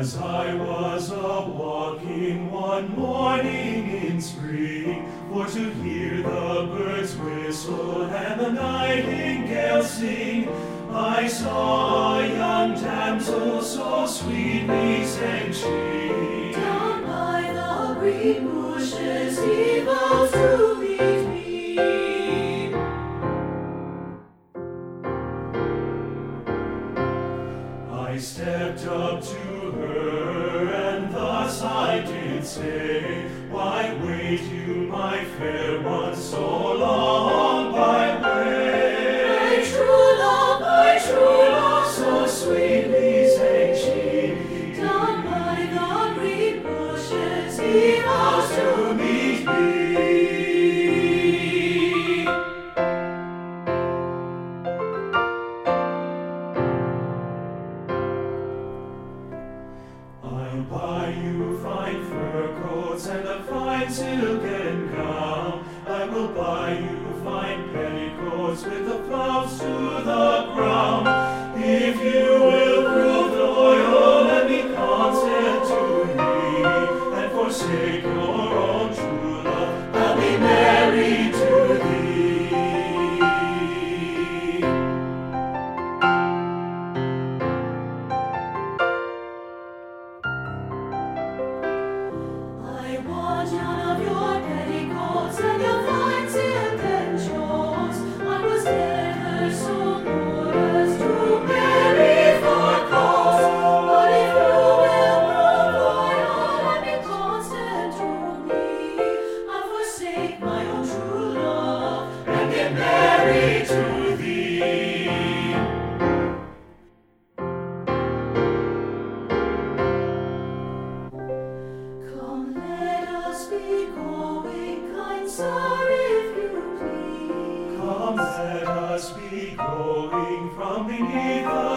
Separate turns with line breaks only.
As I was a-walking one morning in spring, for to hear the birds whistle and the nightingale sing, I saw a young damsel so sweetly sang she.
Down by the green bushes he vows to meet me.
I stepped up to her, and thus I did say, Why wait you, my fair one, so long by way?
My true love,
So sweetly sang she.
down by the green bushes he vows to
To meet me. I'll buy you fine fur coats and a fine silken gown. I will buy you fine petticoats with the flouts to the ground. If you will prove loyal and be constant to me, and forsake your own true love, I'll be married to thee.
I want none of your petticoats and your fine silken shawls. I was never so poor as to marry for cause. But if you will prove loyal and be constant to me, I'll forsake my own true love
And get married to thee.
Come, let us be going, kind sir, if you please.
Come, let us be going from beneath the